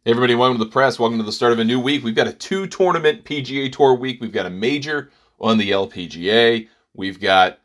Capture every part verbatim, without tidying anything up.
Hey everybody, welcome to the press. Welcome to the start of a new week. We've got a two-tournament P G A Tour week. We've got a major on the L P G A. We've got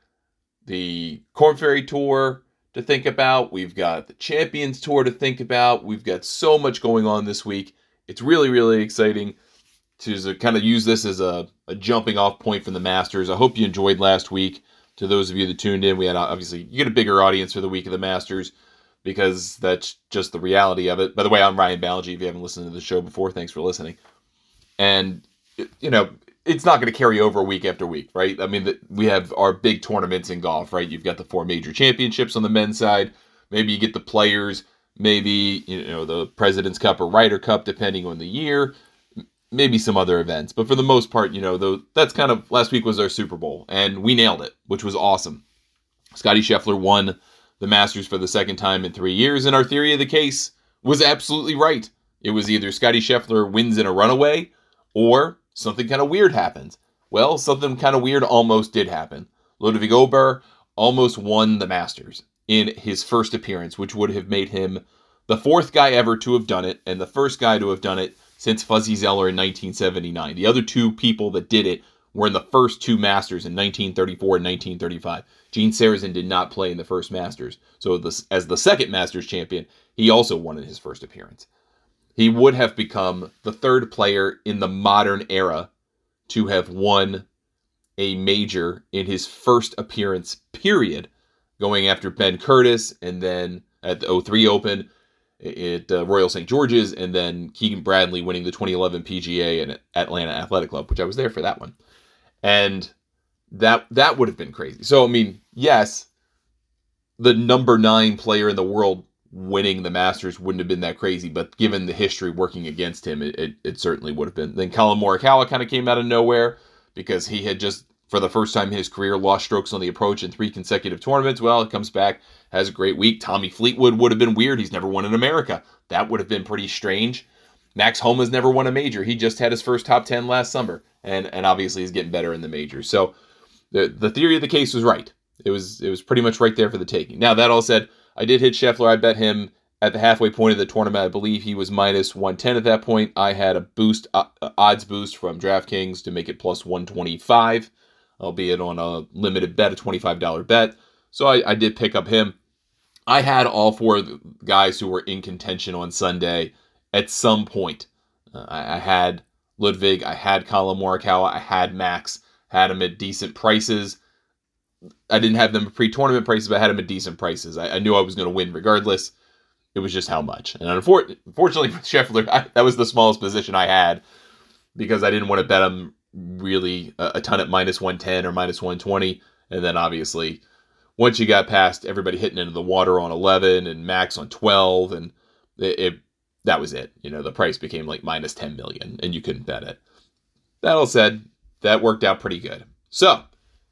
the Korn Ferry Tour to think about. We've got the Champions Tour to think about. We've got so much going on this week. It's really, really exciting to kind of use this as a, a jumping off point from the Masters. I hope you enjoyed last week. To those of you that tuned in, we had obviously, you get a bigger audience for the week of the Masters, because that's just the reality of it. By the way, I'm Ryan Balaji. If you haven't listened to the show before, thanks for listening. And, you know, it's not going to carry over week after week, right? I mean, the, we have our big tournaments in golf, right? You've got the four major championships on the men's side. Maybe you get the players, maybe, you know, the President's Cup or Ryder Cup, depending on the year, maybe some other events. But for the most part, you know, the, that's kind of, last week was our Super Bowl, and we nailed it, which was awesome. Scottie Scheffler won the Masters for the second time in three years, and our theory of the case was absolutely right. It was either Scottie Scheffler wins in a runaway, or something kind of weird happens. Well, something kind of weird almost did happen. Ludvig Åberg almost won the Masters in his first appearance, which would have made him the fourth guy ever to have done it, and the first guy to have done it since Fuzzy Zoeller in nineteen seventy-nine. The other two people that did it were in the first two Masters in nineteen thirty-four and nineteen thirty-five. Gene Sarazen did not play in the first Masters. So this, as the second Masters champion, he also won in his first appearance. He would have become the third player in the modern era to have won a major in his first appearance, period, going after Ben Curtis, and then at the oh three Open at uh, Royal Saint George's, and then Keegan Bradley winning the twenty eleven P G A and Atlanta Athletic Club, which I was there for that one. And that that would have been crazy. So, I mean, yes, the number nine player in the world winning the Masters wouldn't have been that crazy, but given the history working against him, it, it, it certainly would have been. Then Collin Morikawa kind of came out of nowhere because he had just, for the first time in his career, lost strokes on the approach in three consecutive tournaments. Well, it comes back, has a great week. Tommy Fleetwood would have been weird. He's never won in America. That would have been pretty strange. Max Homa's never won a major. He just had his first top ten last summer, and, and obviously he's getting better in the majors. So the the theory of the case was right. It was it was pretty much right there for the taking. Now, that all said, I did hit Scheffler. I bet him at the halfway point of the tournament. I believe he was minus one ten at that point. I had a boost uh, odds boost from DraftKings to make it plus one twenty-five, albeit on a limited bet, a twenty-five dollars bet. So I, I did pick up him. I had all four of the guys who were in contention on Sunday at some point. Uh, I, I had Ludvig, I had Collin Morikawa, I had Max, had them at decent prices. I didn't have them at pre-tournament prices, but I had them at decent prices. I, I knew I was going to win regardless. It was just how much. And unfor- unfortunately for Scheffler, I, that was the smallest position I had because I didn't want to bet him really a, a ton at minus one ten or minus one twenty. And then obviously, once you got past everybody hitting into the water on eleven and Max on twelve, and it, it that was it. You know, the price became like minus ten million and you couldn't bet it. That all said, that worked out pretty good. So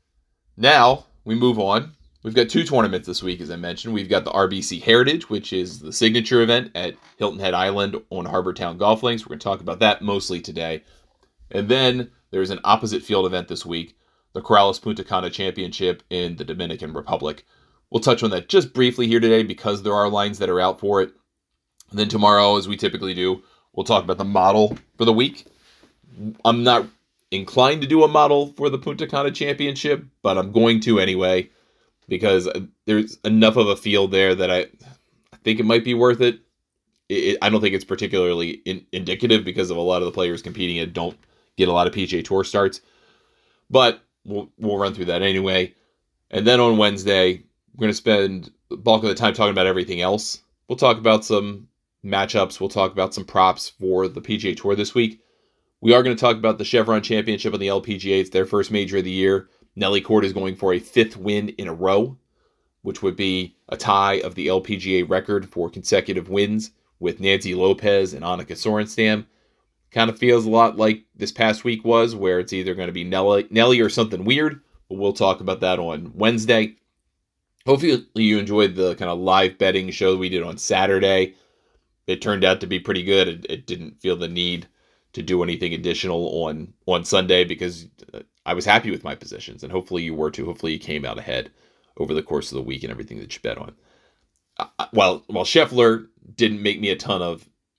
now we move on. We've got two tournaments this week, as I mentioned. We've got the R B C Heritage, which is the signature event at Hilton Head Island on Harbour Town Golf Links. We're going to talk about that mostly today. And then there's an opposite field event this week, the Corales Punta Cana Championship in the Dominican Republic. We'll touch on that just briefly here today because there are lines that are out for it. And then tomorrow, as we typically do, we'll talk about the model for the week. I'm not inclined to do a model for the Punta Cana Championship, but I'm going to anyway because there's enough of a field there that I, I think it might be worth it. it I don't think it's particularly in, indicative because of a lot of the players competing and don't get a lot of P G A Tour starts, but we'll we'll run through that anyway. And then on Wednesday, we're going to spend the bulk of the time talking about everything else. We'll talk about some matchups. We'll talk about some props for the P G A Tour this week. We are going to talk about the Chevron Championship on the L P G A. It's their first major of the year. Nelly Court is going for a fifth win in a row, which would be a tie of the L P G A record for consecutive wins with Nancy Lopez and Annika Sorenstam. Kind of feels a lot like this past week was, where it's either going to be Nelly, Nelly or something weird, but we'll talk about that on Wednesday. Hopefully you enjoyed the kind of live betting show we did on Saturday. It turned out to be pretty good. It, it didn't feel the need to do anything additional on, on Sunday because I was happy with my positions, and hopefully you were too. Hopefully you came out ahead over the course of the week and everything that you bet on. Uh, while while Scheffler didn't make me a ton of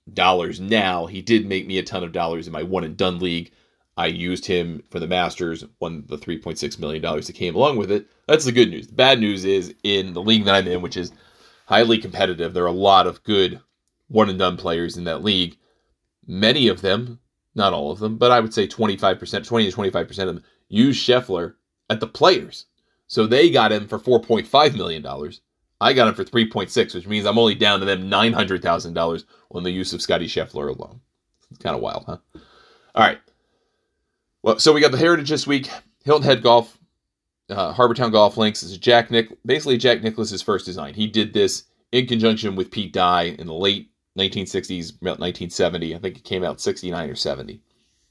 dollars now. He did make me a ton of dollars in my one and done league. I used him for the Masters, won the three point six million dollars that came along with it. That's the good news. The bad news is in the league that I'm in, which is highly competitive, there are a lot of good one and done players in that league. Many of them, not all of them, but I would say twenty-five percent, twenty to twenty-five percent of them use Scheffler at the Players. So they got him for four point five million dollars. I got him for three point six, which means I'm only down to them nine hundred thousand dollars on the use of Scotty Scheffler alone. It's kind of wild, huh? All right. Well, so we got the Heritage this week. Hilton Head Golf, uh, Harbortown Golf Links. This is Jack Nick, basically Jack Nicklaus's first design. He did this in conjunction with Pete Dye in the late nineteen sixties, about nineteen seventy. I think it came out sixty-nine or seventy.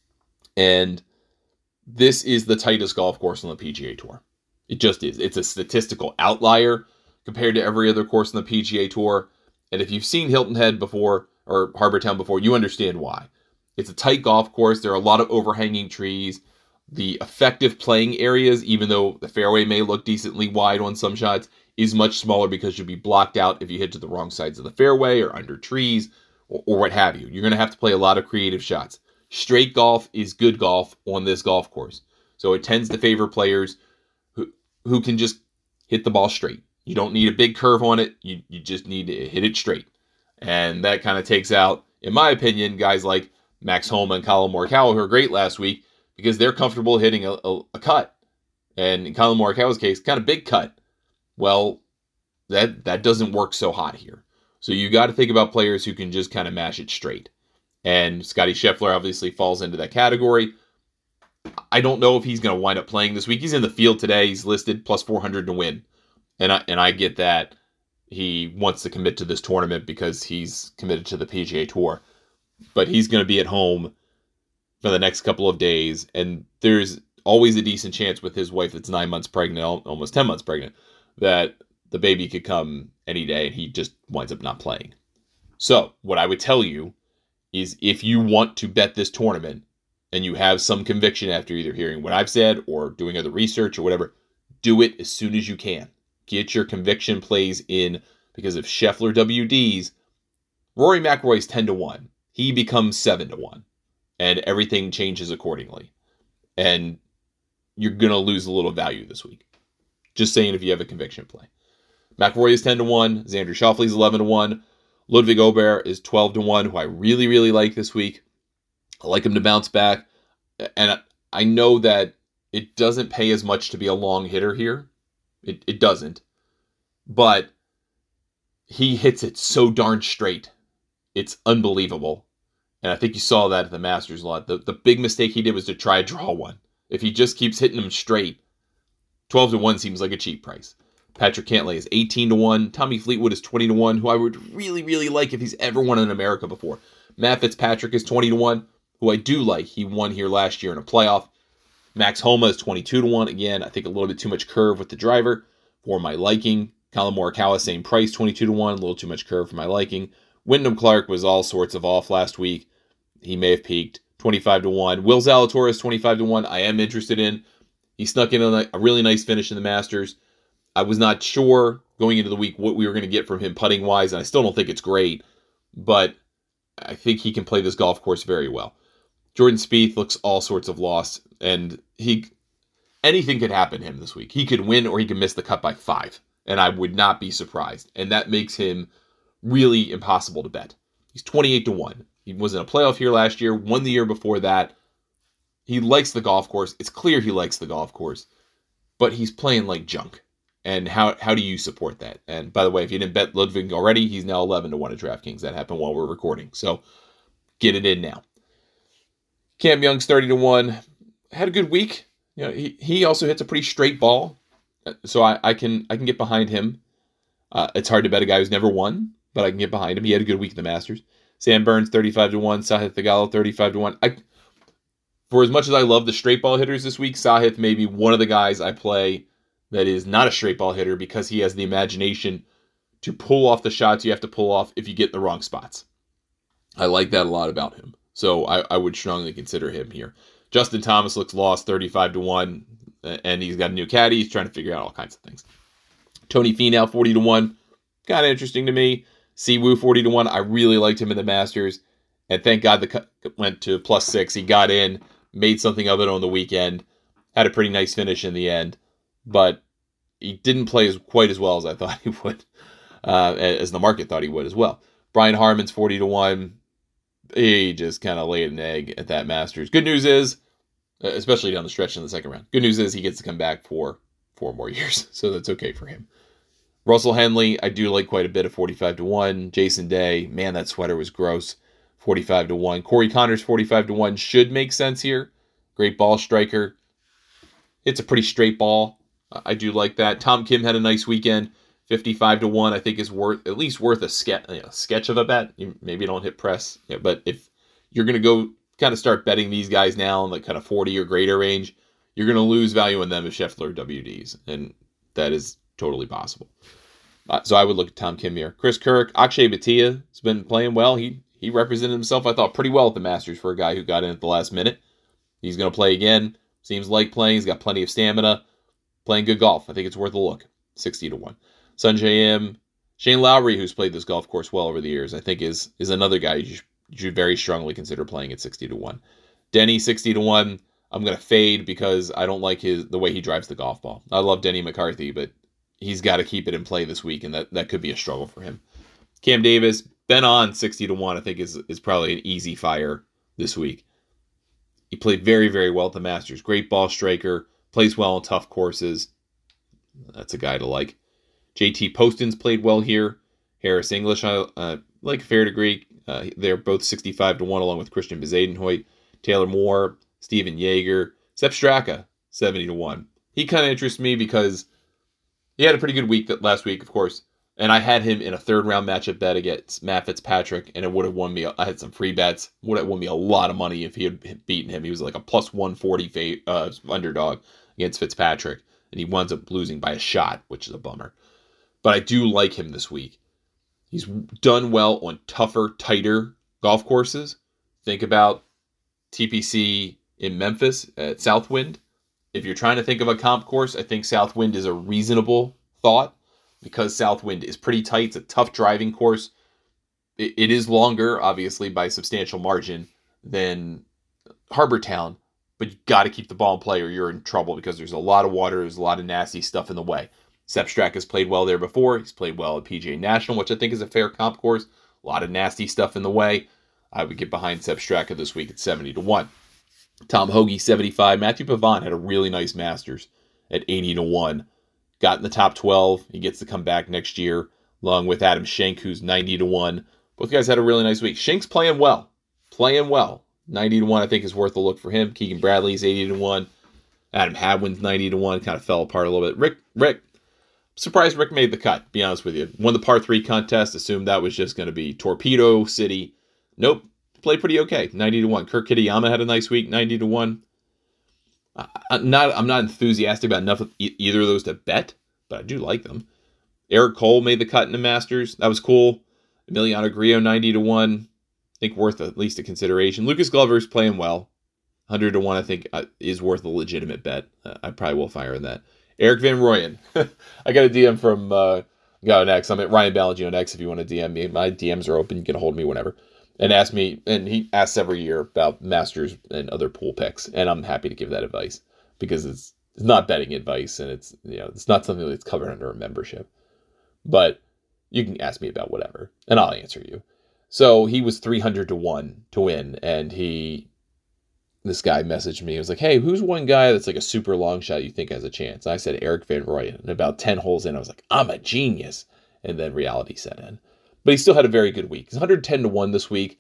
And this is the tightest golf course on the P G A Tour. It just is. It's a statistical outlier compared to every other course on the P G A Tour. And if you've seen Hilton Head before, or Harbortown before, you understand why. It's a tight golf course. There are a lot of overhanging trees. The effective playing areas, even though the fairway may look decently wide on some shots, is much smaller because you'll be blocked out if you hit to the wrong sides of the fairway or under trees or, or what have you. You're going to have to play a lot of creative shots. Straight golf is good golf on this golf course. So it tends to favor players who, who can just hit the ball straight. You don't need a big curve on it. You, you just need to hit it straight. And that kind of takes out, in my opinion, guys like Max Homa and Colin Morikawa, who are great last week, because they're comfortable hitting a, a, a cut. And in Colin Morikawa's case, kind of big cut. Well, that that doesn't work so hot here. So you got to think about players who can just kind of mash it straight. And Scotty Scheffler obviously falls into that category. I don't know if he's going to wind up playing this week. He's in the field today. He's listed plus four hundred to win. And I, and I get that he wants to commit to this tournament because he's committed to the P G A Tour. But he's going to be at home for the next couple of days. And there's always a decent chance with his wife that's nine months pregnant, almost ten months pregnant, that the baby could come any day and he just winds up not playing. So what I would tell you is if you want to bet this tournament and you have some conviction after either hearing what I've said or doing other research or whatever, do it as soon as you can. Get your conviction plays in, because if Scheffler W Ds, Rory McIlroy's ten to one. He becomes seven to one. And everything changes accordingly. And you're going to lose a little value this week. Just saying if you have a conviction play. McIlroy is ten to one. Xander Schauffele's eleven to one. Ludwig Aubert is twelve to one, who I really, really like this week. I like him to bounce back. And I know that it doesn't pay as much to be a long hitter here. It, it doesn't. But he hits it so darn straight. It's unbelievable. And I think you saw that at the Masters a lot. The, the big mistake he did was to try to draw one. If he just keeps hitting them straight, twelve to one seems like a cheap price. Patrick Cantlay is eighteen to one. Tommy Fleetwood is twenty to one, who I would really, really like if he's ever won in America before. Matt Fitzpatrick is twenty to one, who I do like. He won here last year in a playoff. Max Homa is twenty-two to one. Again, I think a little bit too much curve with the driver for my liking. Colin Morikawa, same price, twenty-two to one. A little too much curve for my liking. Wyndham Clark was all sorts of off last week. He may have peaked. twenty-five to one. Will Zalatoris, twenty-five to one. I am interested in. He snuck in a, a really nice finish in the Masters. I was not sure going into the week what we were going to get from him putting wise, and I still don't think it's great, but I think he can play this golf course very well. Jordan Spieth looks all sorts of lost, and he anything could happen to him this week. He could win or he could miss the cut by five, and I would not be surprised. And that makes him really impossible to bet. He's twenty-eight to one. He was in a playoff here last year, won the year before that. He likes the golf course. It's clear he likes the golf course, but he's playing like junk. And how how do you support that? And by the way, if you didn't bet Ludwig already, he's now eleven to one at DraftKings. That happened while we're recording. So get it in now. Cam Young's thirty to one. Had a good week. You know, he, he also hits a pretty straight ball. So I, I can I can get behind him. Uh, it's hard to bet a guy who's never won, but I can get behind him. He had a good week in the Masters. Sam Burns, thirty-five to one. Sahith Theegala, thirty-five to one. I, for as much as I love the straight ball hitters this week, Sahith may be one of the guys I play that is not a straight ball hitter because he has the imagination to pull off the shots you have to pull off if you get in the wrong spots. I like that a lot about him. So I, I would strongly consider him here. Justin Thomas looks lost, thirty-five to one, and he's got a new caddy. He's trying to figure out all kinds of things. Tony Finau, forty to one. Kind of interesting to me. Siwoo forty to one. I really liked him in the Masters. And thank God the cut went to plus six. He got in, made something of it on the weekend, had a pretty nice finish in the end. But he didn't play as quite as well as I thought he would, uh, as the market thought he would as well. Brian Harman's forty to one. He just kind of laid an egg at that Masters. Good news is, especially down the stretch in the second round, good news is he gets to come back for four more years. So that's okay for him. Russell Henley, I do like quite a bit of forty-five to one. Jason Day, man, that sweater was gross. forty-five to one. Corey Connors, forty-five to one should make sense here. Great ball striker. It's a pretty straight ball. I do like that. Tom Kim had a nice weekend. fifty-five to one, I think, is worth at least worth a sketch, you know, sketch of a bet. You maybe don't hit press, yeah, but if you're going to go kind of start betting these guys now in the kind of forty or greater range, you're going to lose value in them if Scheffler W Ds, and that is totally possible. Uh, so I would look at Tom Kim here. Chris Kirk, Akshay Bhatia has been playing well. He he represented himself, I thought, pretty well at the Masters for a guy who got in at the last minute. He's going to play again. Seems like playing. He's got plenty of stamina. Playing good golf. I think it's worth a look. sixty to one. Sanjay M. Shane Lowry, who's played this golf course well over the years, I think is is another guy you should, you should very strongly consider playing at sixty to one. Denny, sixty to one. I'm going to fade because I don't like his the way he drives the golf ball. I love Denny McCarthy, but he's got to keep it in play this week, and that, that could be a struggle for him. Cam Davis, Ben on sixty to one, I think is, is probably an easy fire this week. He played very, very well at the Masters. Great ball striker, plays well on tough courses. That's a guy to like. J T Poston's played well here. Harris English, I uh, like a fair degree. Uh, they're both sixty-five to one along with Christian Bezadenhout. Taylor Moore, Steven Yeager. Sepp Straka, seventy to one. He kind of interests me because he had a pretty good week that last week, of course. And I had him in a third round matchup bet against Matt Fitzpatrick, and it would have won me. I had some free bets. Would have won me a lot of money if he had beaten him. He was like a plus one forty uh, underdog against Fitzpatrick, and he winds up losing by a shot, which is a bummer. But I do like him this week. He's done well on tougher, tighter golf courses. Think about T P C in Memphis at Southwind. If you're trying to think of a comp course, I think Southwind is a reasonable thought because Southwind is pretty tight. It's a tough driving course. It, it is longer, obviously, by a substantial margin than Harbour Town, but you got to keep the ball in play or you're in trouble because there's a lot of water, there's a lot of nasty stuff in the way. Sepp Straka has played well there before. He's played well at P G A National, which I think is a fair comp course. A lot of nasty stuff in the way. I would get behind Sepp Straka this week at seventy to one. Tom Hoagie, seventy-five. Matthew Pavon had a really nice Masters at eighty to one. Got in the top twelve. He gets to come back next year, along with Adam Schenk, who's ninety to one. Both guys had a really nice week. Schenk's playing well. Playing well. ninety to one, I think, is worth a look for him. Keegan Bradley's eighty to one. Adam Hadwin's ninety to one. Kind of fell apart a little bit. Rick, Rick, surprised Rick made the cut, to be honest with you. Won the par three contest. Assumed that was just going to be Torpedo City. Nope. Played pretty okay. ninety to one. Kurt Kitayama had a nice week. ninety to one. I'm not, I'm not enthusiastic about enough of e- either of those to bet, but I do like them. Eric Cole made the cut in the Masters. That was cool. Emiliano Grillo, ninety to one. I think worth at least a consideration. Lucas Glover's playing well. one hundred to one, I think, uh, is worth a legitimate bet. Uh, I probably will fire in that. Eric Van Rooyen. I got a D M from uh, Go Next. I'm at Ryan Ballagio Next if you want to D M me. My D Ms are open. You can get a hold of me whenever. And ask me, and he asks every year about Masters and other pool picks, and I'm happy to give that advice because it's it's not betting advice, and it's you know it's not something that's covered under a membership. But you can ask me about whatever, and I'll answer you. So he was three hundred to one to win, and he, this guy messaged me. He was like, "Hey, who's one guy that's like a super long shot you think has a chance?" I said Eric Van Rooyen, and about ten holes in, I was like, "I'm a genius," and then reality set in. But he still had a very good week. He's one hundred ten to one this week.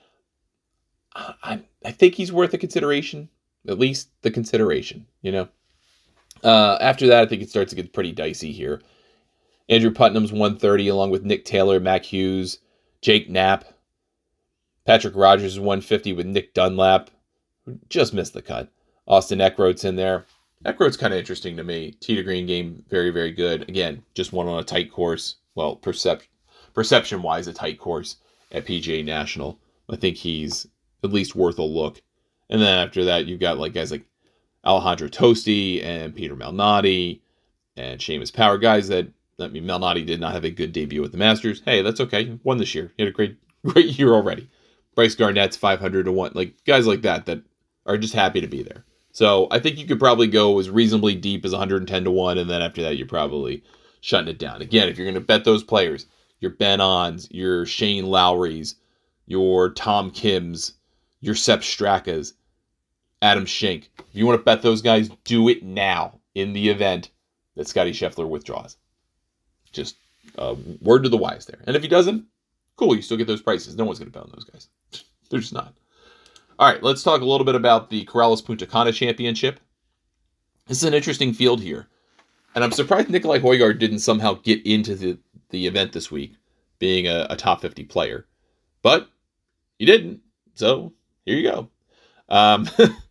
I, I think he's worth a consideration. At least the consideration, you know. Uh, after that, I think it starts to get pretty dicey here. Andrew Putnam's one thirty, along with Nick Taylor, Mac Hughes, Jake Knapp. Patrick Rogers is one fifty with Nick Dunlap, who just missed the cut. Austin Eckroat's in there. Eckroat's kind of interesting to me. Tee to green game, very, very good. Again, just one on a tight course. Well, perception. Perception-wise, a tight course at P G A National. I think he's at least worth a look. And then after that, you've got like guys like Alejandro Tosti and Peter Malnati and Seamus Power, guys that I mean, Malnati did not have a good debut at the Masters. Hey, that's okay. He won this year. He had a great, great year already. Bryce Garnett's five hundred to one. Like, guys like that that are just happy to be there. So I think you could probably go as reasonably deep as one hundred ten to one, and then after that, you're probably shutting it down. Again, if you're going to bet those players, your Ben Ons, your Shane Lowry's, your Tom Kims, your Sepp Straka's, Adam Schenk. If you want to bet those guys, do it now in the event that Scotty Scheffler withdraws. Just uh, word to the wise there. And if he doesn't, cool, you still get those prices. No one's going to bet on those guys. They're just not. All right, let's talk a little bit about the Corrales Punta Cana Championship. This is an interesting field here. And I'm surprised Nikolai Højgaard didn't somehow get into the, the event this week, being a, a top fifty player. But he didn't. So here you go. Um,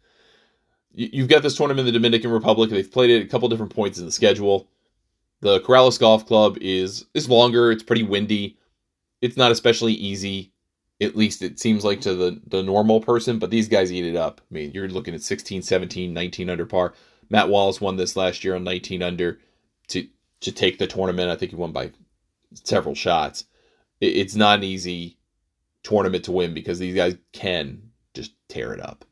you've got this tournament in the Dominican Republic. They've played it at a couple different points in the schedule. The Corrales Golf Club is, is longer. It's pretty windy. It's not especially easy. At least it seems like to the, the normal person, but these guys eat it up. I mean, you're looking at sixteen, seventeen, nineteen under par. Matt Wallace won this last year on nineteen under to, to take the tournament. I think he won by several shots. It, it's not an easy tournament to win because these guys can just tear it up.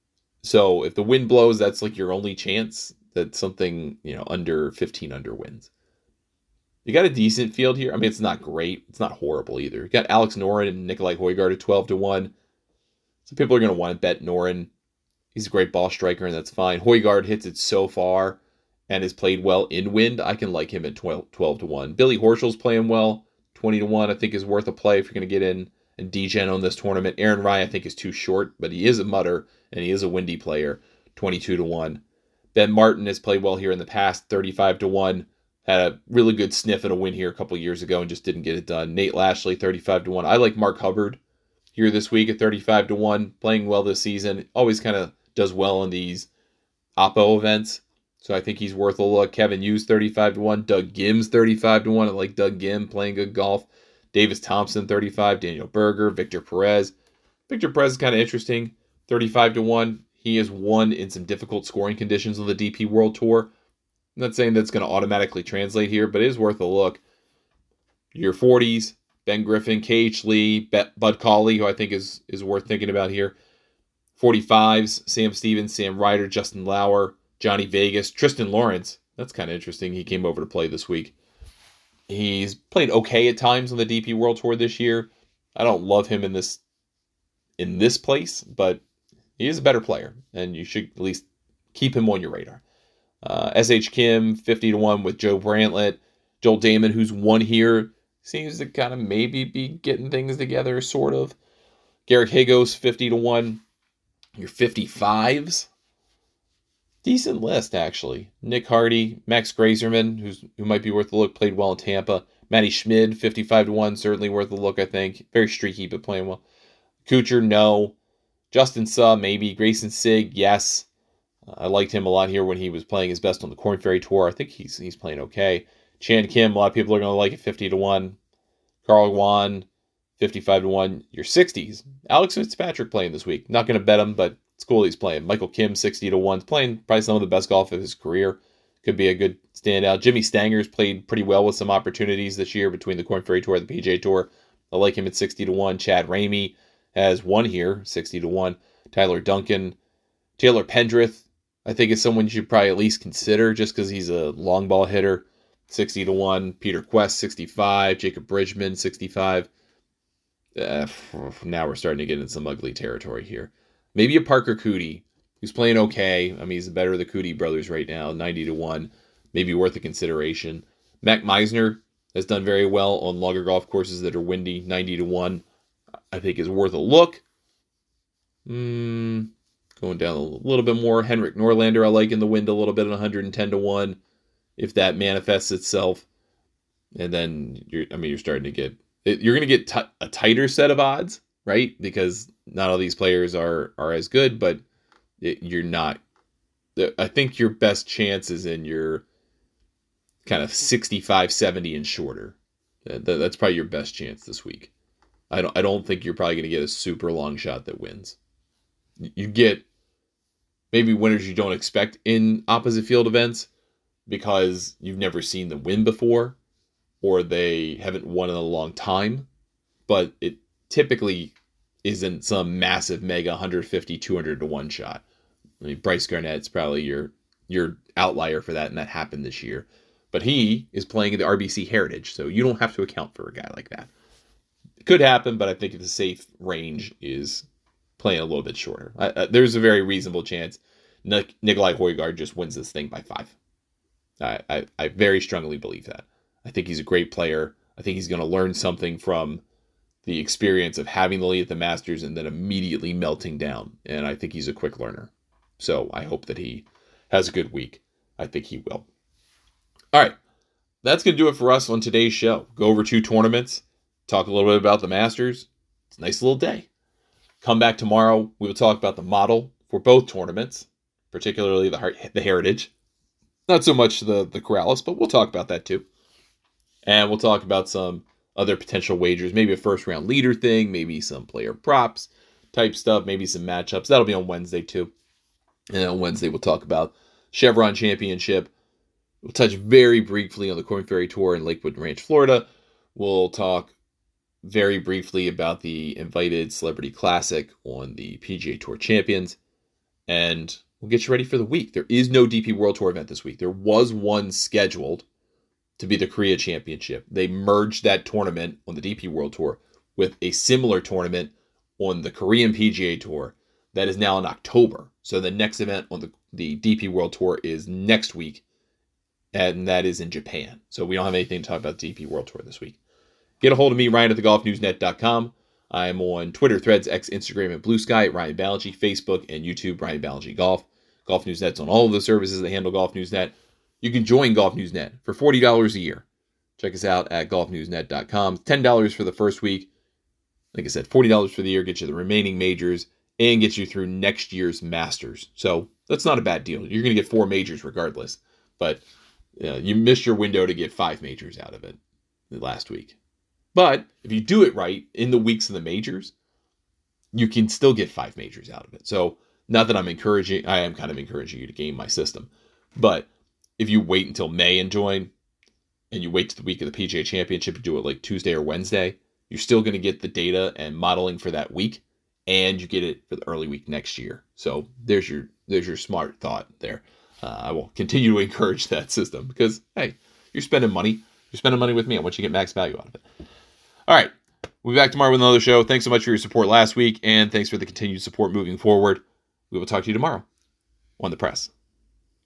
So if the wind blows, that's like your only chance that something, you know, under fifteen under wins. You got a decent field here. I mean, it's not great. It's not horrible either. You got Alex Noren and Nikolai Højgaard at twelve to one. Some people are going to want to bet Noren. He's a great ball striker, and that's fine. Højgaard hits it so far and has played well in wind. I can like him at twelve to one. Billy Horschel's playing well. twenty to one, I think, is worth a play if you're going to get in and D-Gen on this tournament. Aaron Rai, I think, is too short, but he is a mutter, and he is a windy player. twenty-two to one. Ben Martin has played well here in the past. thirty-five to one. Had a really good sniff at a win here a couple years ago and just didn't get it done. Nate Lashley, thirty-five to one. I like Mark Hubbard here this week at thirty-five to one. Playing well this season. Always kind of does well in these Oppo events. So I think he's worth a look. Kevin Hughes, thirty-five to one. Doug Gims, thirty-five to one. I like Doug Gim playing good golf. Davis Thompson, thirty-five. Daniel Berger. Victor Perez. Victor Perez is kind of interesting. thirty-five to one. He has won in some difficult scoring conditions on the D P World Tour. I'm not saying that's going to automatically translate here, but it is worth a look. Your forties, Ben Griffin, K H Lee, Bud Cauley, who I think is, is worth thinking about here. forty-fives, Sam Stevens, Sam Ryder, Justin Lauer, Johnny Vegas, Tristan Lawrence. That's kind of interesting. He came over to play this week. He's played okay at times on the D P World Tour this year. I don't love him in this in this place, but he is a better player, and you should at least keep him on your radar. Uh, S H Kim, fifty to one with Joe Brantlett. Joel Damon, who's won here, seems to kind of maybe be getting things together, sort of. Garrick Higos, fifty to one. Your fifty-fives. Decent list, actually. Nick Hardy, Max Grazerman, who's who might be worth a look, played well in Tampa. Matty Schmid, fifty-five to one, certainly worth a look, I think. Very streaky, but playing well. Kuchar, no. Justin Suh, maybe. Grayson Sigg, yes. I liked him a lot here when he was playing his best on the Korn Ferry Tour. I think he's he's playing okay. Chan Kim, a lot of people are going to like it, fifty to one. Carl Yuan, fifty-five to one. Your sixties. Alex Fitzpatrick playing this week. Not going to bet him, but it's cool he's playing. Michael Kim, sixty to one. Playing probably some of the best golf of his career. Could be a good standout. Jimmy Stanger's played pretty well with some opportunities this year between the Korn Ferry Tour and the P G A Tour. I like him at sixty to one. Chad Ramey has one here, sixty to one. Tyler Duncan. Taylor Pendrith, I think is someone you should probably at least consider just because he's a long ball hitter. sixty to one. Peter Quest, sixty-five. Jacob Bridgman, sixty-five. Uh, now we're starting to get into some ugly territory here. Maybe a Parker Cootie, who's playing okay. I mean, he's the better of the Cootie brothers right now, ninety to one. Maybe worth a consideration. Mac Meisner has done very well on longer golf courses that are windy, ninety to one. I think is worth a look. Hmm... Going down a little bit more. Henrik Norlander, I like in the wind a little bit at one hundred ten to one. If that manifests itself. And then, you're, I mean, you're starting to get... You're going to get t- a tighter set of odds, right? Because not all these players are, are as good, but it, you're not... I think your best chance is in your kind of sixty-five, seventy and shorter. That, that's probably your best chance this week. I don't, I don't think you're probably going to get a super long shot that wins. You get... maybe winners you don't expect in opposite field events because you've never seen them win before. or they haven't won in a long time, but it typically isn't some massive mega one fifty, two hundred to one shot. I mean, Bryce Garnett's probably your your outlier for that, and that happened this year. But he is playing in the R B C Heritage, so you don't have to account for a guy like that. It could happen, but I think the safe range is playing a little bit shorter. I, uh, there's a very reasonable chance Nik- Nikolai Højgaard just wins this thing by five. I, I, I very strongly believe that. I think he's a great player. I think he's going to learn something from the experience of having the lead at the Masters and then immediately melting down. And I think he's a quick learner. So I hope that he has a good week. I think he will. All right. That's going to do it for us on today's show. Go over two tournaments, talk a little bit about the Masters. It's a nice little day. Come back tomorrow. We will talk about the model for both tournaments, particularly the the Heritage. Not so much the, the Corales, but we'll talk about that too. And we'll talk about some other potential wagers, maybe a first round leader thing, maybe some player props type stuff, maybe some matchups. That'll be on Wednesday too. And on Wednesday, we'll talk about Chevron Championship. We'll touch very briefly on the Korn Ferry Tour in Lakewood Ranch, Florida. We'll talk very briefly about the Invited Celebrity Classic on the P G A Tour Champions. And we'll get you ready for the week. There is no D P World Tour event this week. There was one scheduled to be the Korea Championship. They merged that tournament on the D P World Tour with a similar tournament on the Korean P G A Tour that is now in October. So the next event on the, the D P World Tour is next week, and that is in Japan. So we don't have anything to talk about the D P World Tour this week. Get a hold of me, Ryan at the golf news net dot com. I'm on Twitter, Threads, X, Instagram, and Blue Sky at Ryan Ballengee, Facebook and YouTube, Ryan Ballengee Golf. Golf News Net's on all of the services that handle Golf News Net. You can join Golf News Net for forty dollars a year. Check us out at golf news net dot com. ten dollars for the first week. Like I said, forty dollars for the year gets you the remaining majors and gets you through next year's Masters. So that's not a bad deal. You're going to get four majors regardless. But you know, you missed your window to get five majors out of it last week. But if you do it right in the weeks of the majors, you can still get five majors out of it. So not that I'm encouraging, I am kind of encouraging you to game my system. But if you wait until May and join, and you wait to the week of the P G A Championship to do it like Tuesday or Wednesday, you're still going to get the data and modeling for that week, and you get it for the early week next year. So there's your there's your smart thought there. Uh, I will continue to encourage that system because, hey, you're spending money. You're spending money with me. I want you to get max value out of it. All right. We'll be back tomorrow with another show. Thanks so much for your support last week, and thanks for the continued support moving forward. We will talk to you tomorrow on The Press.